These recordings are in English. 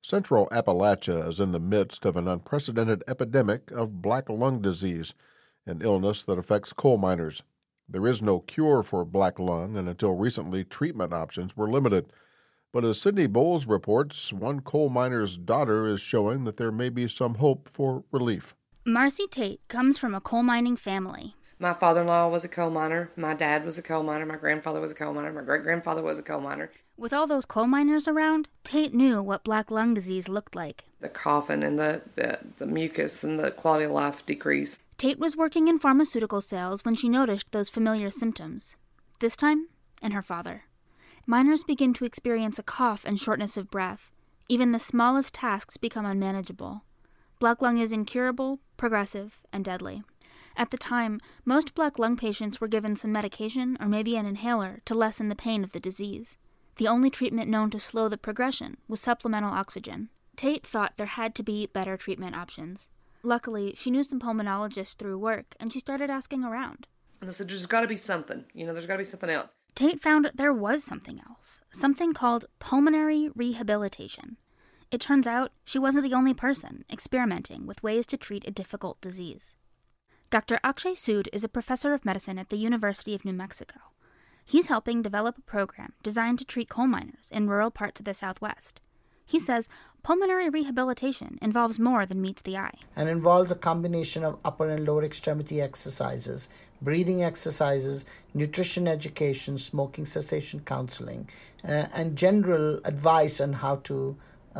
Central Appalachia is in the midst of an unprecedented epidemic of black lung disease, an illness that affects coal miners. There is no cure for black lung, and until recently, treatment options were limited. But as Sidney Bowles reports, one coal miner's daughter is showing that there may be some hope for relief. Marcy Tate comes from a coal mining family. My father-in-law was a coal miner. My dad was a coal miner. My grandfather was a coal miner. My great-grandfather was a coal miner. With all those coal miners around, Tate knew what black lung disease looked like. The coughing and the mucus and the quality of life decrease. Tate was working in pharmaceutical sales when she noticed those familiar symptoms. This time, in her father. Miners begin to experience a cough and shortness of breath. Even the smallest tasks become unmanageable. Black lung is incurable, progressive, and deadly. At the time, most black lung patients were given some medication or maybe an inhaler to lessen the pain of the disease. The only treatment known to slow the progression was supplemental oxygen. Tate thought there had to be better treatment options. Luckily, she knew some pulmonologists through work, and she started asking around. And I said, there's got to be something. There's got to be something else. Tate found there was something else, something called pulmonary rehabilitation. It turns out she wasn't the only person experimenting with ways to treat a difficult disease. Dr. Akshay Sood is a professor of medicine at the University of New Mexico. He's helping develop a program designed to treat coal miners in rural parts of the Southwest. He says pulmonary rehabilitation involves more than meets the eye. And involves a combination of upper and lower extremity exercises, breathing exercises, nutrition education, smoking cessation counseling, and general advice on how to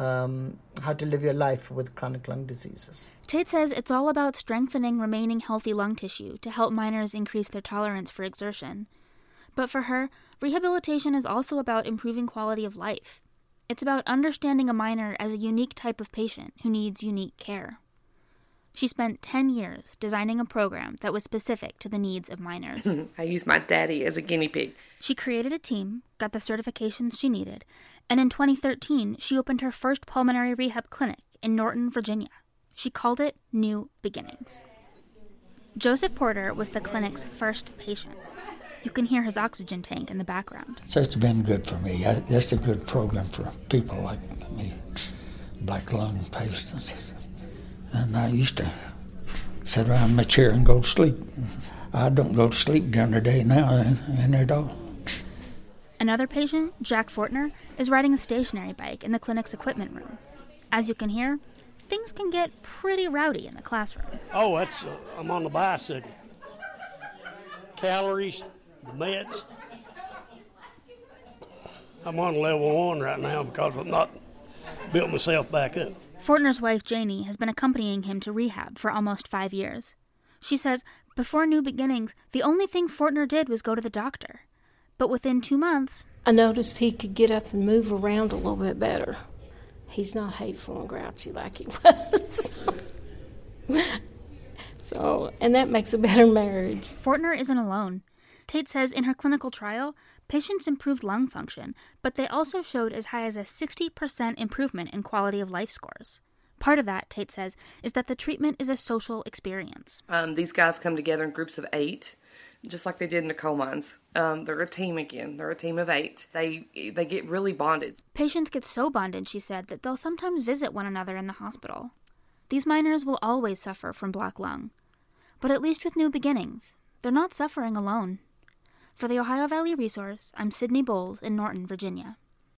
live your life with chronic lung diseases. Tate says it's all about strengthening remaining healthy lung tissue to help miners increase their tolerance for exertion. But for her, rehabilitation is also about improving quality of life. It's about understanding a miner as a unique type of patient who needs unique care. She spent 10 years designing a program that was specific to the needs of miners. I used my daddy as a guinea pig. She created a team, got the certifications she needed, and in 2013, she opened her first pulmonary rehab clinic in Norton, Virginia. She called it New Beginnings. Joseph Porter was the clinic's first patient. You can hear his oxygen tank in the background. So it's been good for me. That's a good program for people like me, black lung patients. And I used to sit around in my chair and go to sleep. I don't go to sleep during the day now, and at all. Another patient, Jack Fortner, is riding a stationary bike in the clinic's equipment room. As you can hear, things can get pretty rowdy in the classroom. Oh, I'm on the bicycle. Calories, the meds. I'm on level 1 right now because I've not built myself back up. Fortner's wife, Janie, has been accompanying him to rehab for almost 5 years. She says before New Beginnings, the only thing Fortner did was go to the doctor. But within 2 months, I noticed he could get up and move around a little bit better. He's not hateful and grouchy like he was. And that makes a better marriage. Fortner isn't alone. Tate says in her clinical trial, patients improved lung function, but they also showed as high as a 60% improvement in quality of life scores. Part of that, Tate says, is that the treatment is a social experience. These guys come together in groups of 8, just like they did in the coal mines. They're a team again. They're a team of 8. They get really bonded. Patients get so bonded, she said, that they'll sometimes visit one another in the hospital. These miners will always suffer from black lung. But at least with New Beginnings, they're not suffering alone. For the Ohio Valley Resource, I'm Sidney Bowles in Norton, Virginia.